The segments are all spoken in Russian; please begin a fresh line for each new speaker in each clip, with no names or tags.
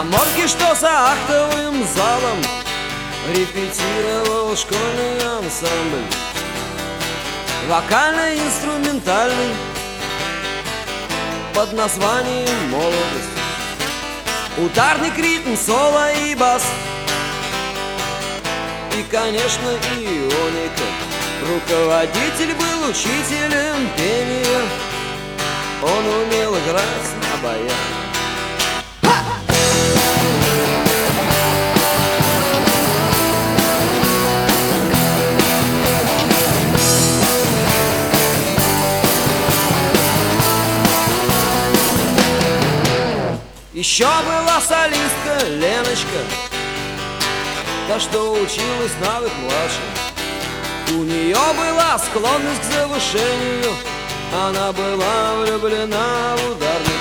каморке, что за актовым залом репетировал школьный ансамбль, вокально-инструментальный под названием «Молодость». Ударник, ритм, соло и бас, и, конечно, ионика. Руководитель был учителем пения, он умел играть на баяне. Еще была солистка Леночка, та, что училась на год младше. У нее была склонность к завышению, она была влюблена в ударника.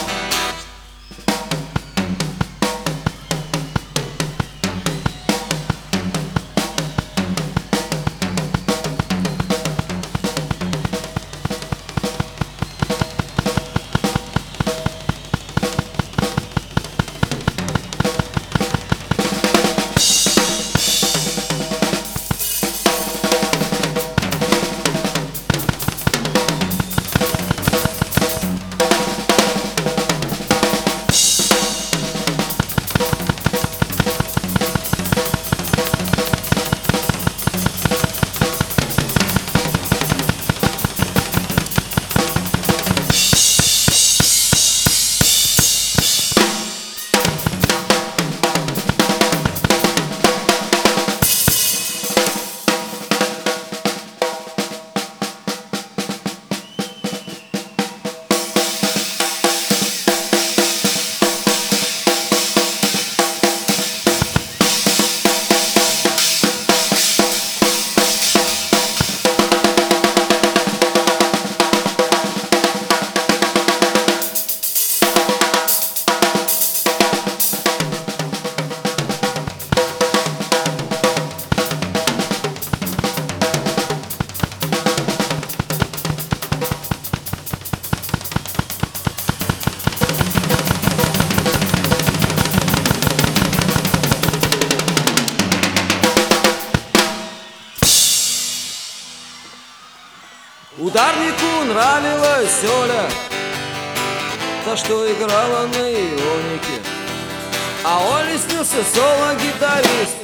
Ударнику нравилась Оля, та, что играла на ионике, а Оле снился соло-гитарист.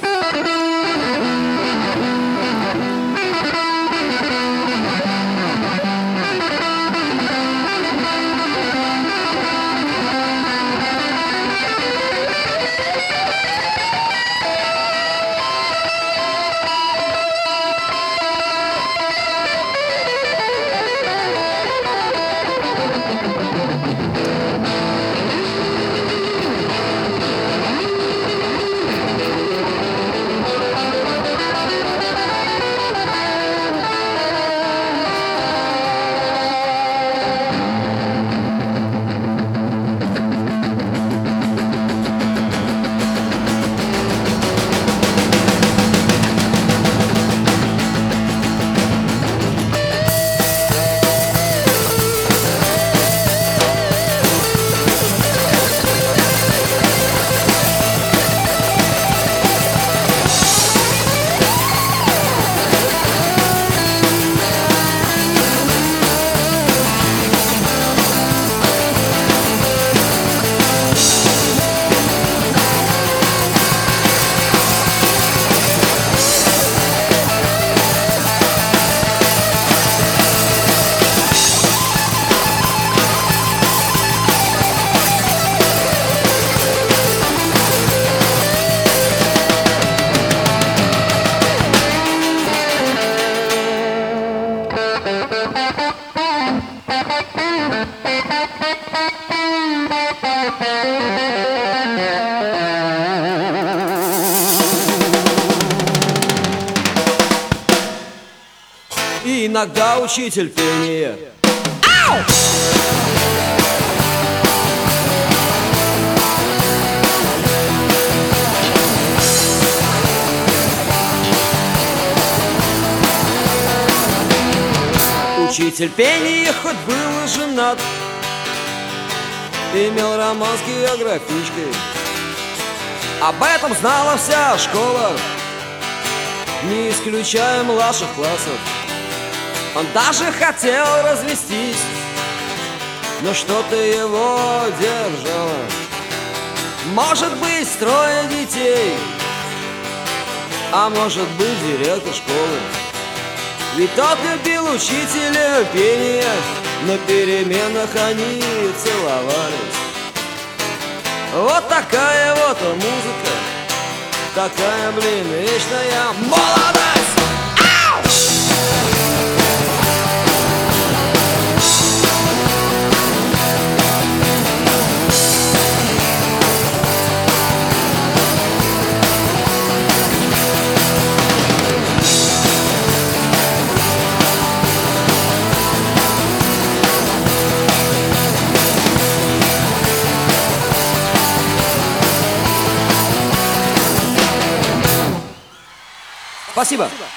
И иногда учитель пения. Ау! Учитель пения хоть был женат, имел роман с географичкой, Об этом знала вся школа, не исключая младших классов. Он даже хотел развестись, но что-то его держало. Может быть, 3 детей, а может быть, директор школы. Ведь тот любил учителя пения, на переменах они целовались. Вот такая вот музыка, такая, блин, вечная молодость. Ау! Спасибо.